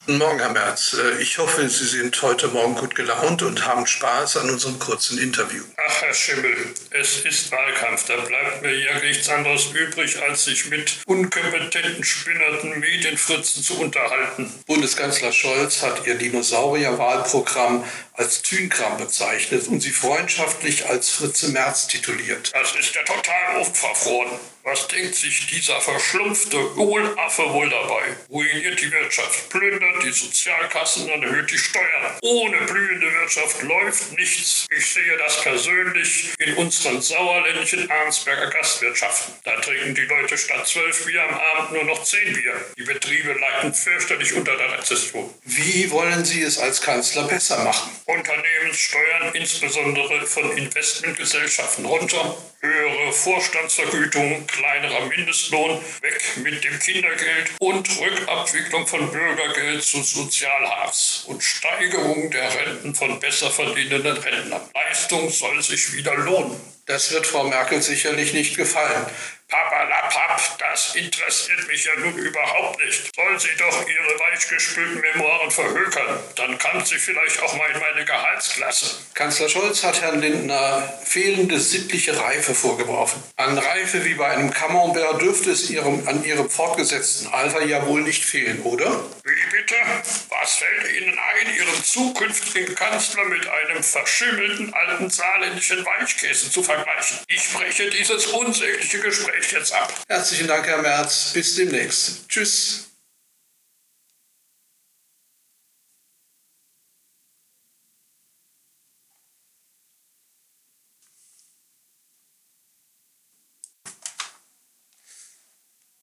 Guten Morgen, Herr Merz. Ich hoffe, Sie sind heute Morgen gut gelaunt und haben Spaß an unserem kurzen Interview. Ach, Herr Schimmel, es ist Wahlkampf. Da bleibt mir ja nichts anderes übrig, als sich mit unkompetenten, spinnerten Medienfritzen zu unterhalten. Bundeskanzler Scholz hat Ihr Dinosaurier-Wahlprogramm als Tünkram bezeichnet und Sie freundschaftlich als Fritze Merz tituliert. Das ist ja total unverfroren. Was denkt sich dieser verschlumpfte Hohlaffe wohl dabei? Ruiniert die Wirtschaft, plündert die Sozialkassen und erhöht die Steuern. Ohne blühende Wirtschaft läuft nichts. Ich sehe das persönlich in unseren sauerländischen Arnsberger Gastwirtschaften. Da trinken die Leute statt 12 Bier am Abend nur noch 10 Bier. Die Betriebe leiden fürchterlich unter der Rezession. Wie wollen Sie es als Kanzler besser machen? Unternehmenssteuern, insbesondere von Investmentgesellschaften, runter. Höhere Vorstandsvergütungen, kleinerer Mindestlohn, weg mit dem Kindergeld und Rückabwicklung von Bürgergeld zu Sozialharz und Steigerung der Renten von besser verdienenden Rentnern. Leistung soll sich wieder lohnen. Das wird Frau Merkel sicherlich nicht gefallen. Papperlapapp, das interessiert mich ja nun überhaupt nicht. Soll sie doch ihre weichgespülten Memoiren verhökern. Dann kann sie vielleicht auch mal in meine Gehaltsklasse. Kanzler Scholz hat Herrn Lindner fehlende sittliche Reife vorgeworfen. An Reife wie bei einem Camembert dürfte es an ihrem fortgesetzten Alter ja wohl nicht fehlen, oder? Wie bitte? Was fällt Ihnen ein, Ihren zukünftigen Kanzler mit einem verschimmelten alten saarländischen Weichkäse zu vergleichen? Ich breche dieses unsägliche Gespräch jetzt ab. Herzlichen Dank, Herr Merz. Bis demnächst. Tschüss.